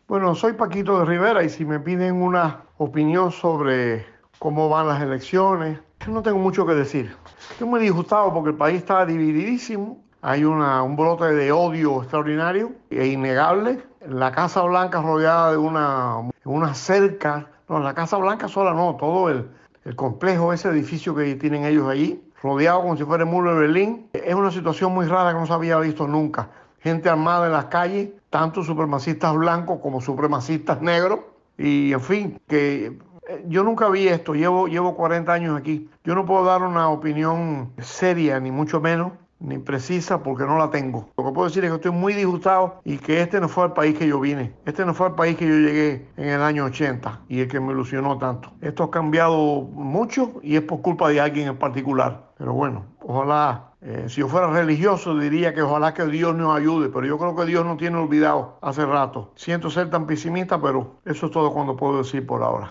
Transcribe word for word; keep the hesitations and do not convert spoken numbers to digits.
Bueno, soy Paquito de Rivera y si me piden una opinión sobre cómo van las elecciones, no tengo mucho que decir. Estoy muy disgustado porque el país está divididísimo. Hay una, un brote de odio extraordinario e innegable. La Casa Blanca rodeada de una, una cerca, no, la Casa Blanca sola no, todo el, el complejo, ese edificio que tienen ellos allí, rodeado como si fuera el muro de Berlín. Es una situación muy rara que no se había visto nunca. Gente armada en las calles, tanto supremacistas blancos como supremacistas negros, y en fin, que eh, yo nunca vi esto, llevo, llevo cuarenta años aquí. Yo no puedo dar una opinión seria, ni mucho menos, ni precisa, porque no la tengo. Lo que puedo decir es que estoy muy disgustado y que este no fue el país que yo vine. Este no fue el país que yo llegué en el año ochenta y el que me ilusionó tanto. Esto ha cambiado mucho y es por culpa de alguien en particular. Pero bueno, ojalá, eh, si yo fuera religioso diría que ojalá que Dios nos ayude, pero yo creo que Dios nos tiene olvidado hace rato. Siento ser tan pesimista, pero eso es todo cuando puedo decir por ahora.